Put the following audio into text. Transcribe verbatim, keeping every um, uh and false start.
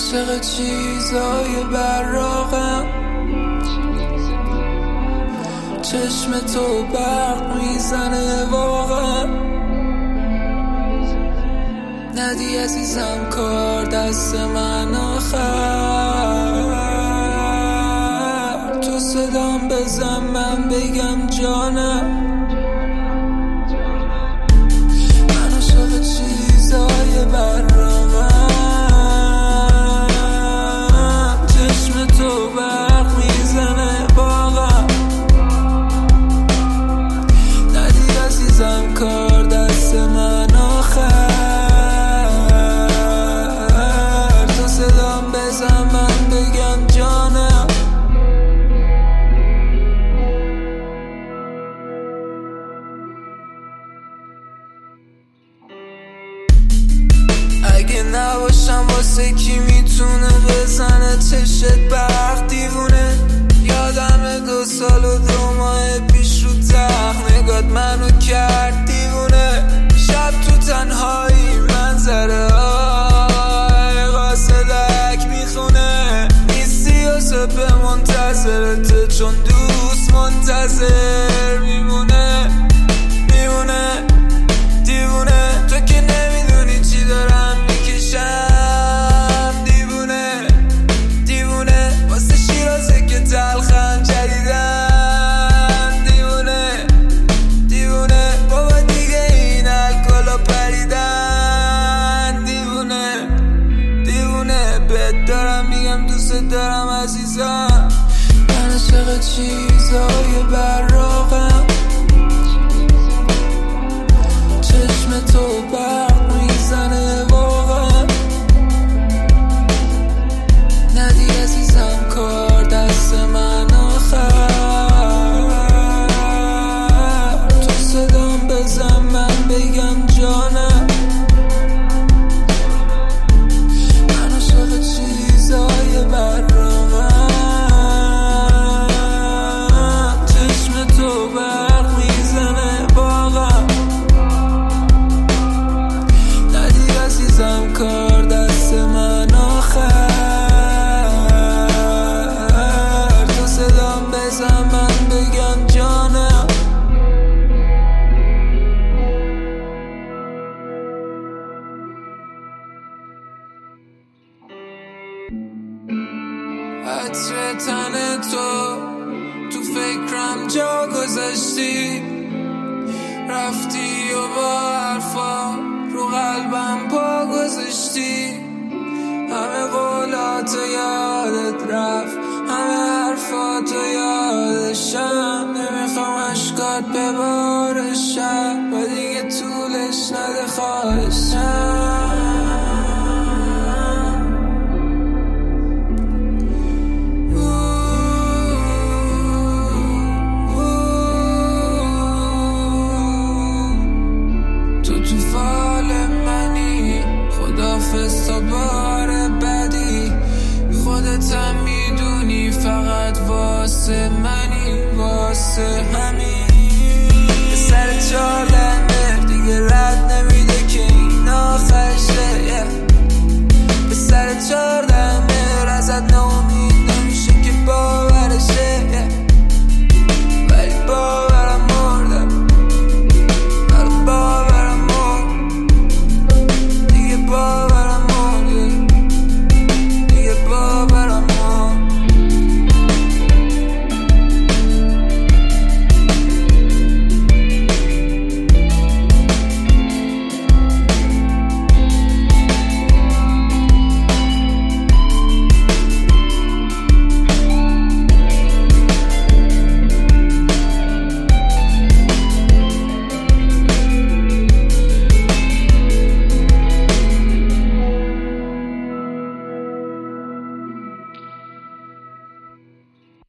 عاشق چیزای براقم، چشم تو برق میزنه واقعا. ندی عزیزم کار دست من آخر، تو صدام بزن من بگم جانم. من عاشق چیزای براقم، چشم تو برق میزنه واقعا. ندی عزیزم کار دست من آخر، تو صدام بزن من بگم جانم. اگه نباشم واسه کی میتونه بزنه چشت برق دیوونه. یادم دو سال و دو ماه پیش رو تخت نگات منو کرد دیوونه. شب تو تنهایی منظره های قاصدک میخونه. نیستی و سپه منتظرته چون دوست منتظر میمونه میمونه دیوونه. تو که نمیدونی چی دارم میکشم دیوونه دیوونه. واسه شیرازه که تلخم جدیدن دیوونه دیوونه. بابا دیگه این الکلا پریدن دیوونه دیوونه. بهت دارم میگم دوست دارم عزیزم. من عاشق چیزای براقم، چشم تو برق میزنه واقعا. ندی عزیزم کار دست من آخر، تو صدام بزن من بگم جانم. من عاشق چیزای براقم، چشم تو برق میزنه واقعا. ندی عزیزم کار دست من آخر، تو صدام بزن من بگم جانم. عطر تن تو تو فکرم جا گذاشتی، رفتی و با حرفا رو قلبم پا گذاشتی. همه قولاتو یادت رفت، همه حرفاتو یادشم. نمیخوام اشکات ببارشم و دیگه طولش نده خواهشم. تا بار بدی خودتم میدونی، فقط واسه منی واسه همین. سر چار